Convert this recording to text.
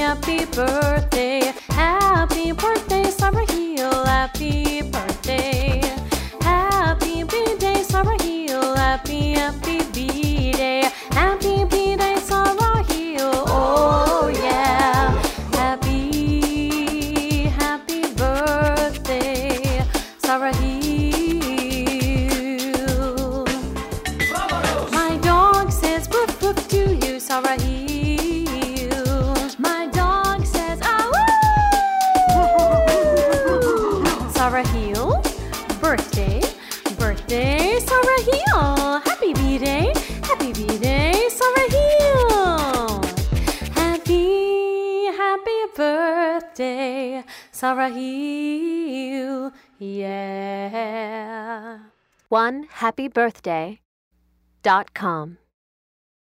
happy birthday. Happy birthday, Sarah Hill. Happy birthday. Happy B-Day, Sarah Hill. Happy B-Day. Happy B-Day, Sarah Hill. Oh yeah. Happy birthday, Sarah Hill. My dog says woof woof to you, Sarah Hill. My dog says ah woo. Sarah Hill, birthday, Sarah Hill. Happy B-Day, Sarah Hill. Happy birthday, Sarah Hill. Yeah. OneHappyBirthday.com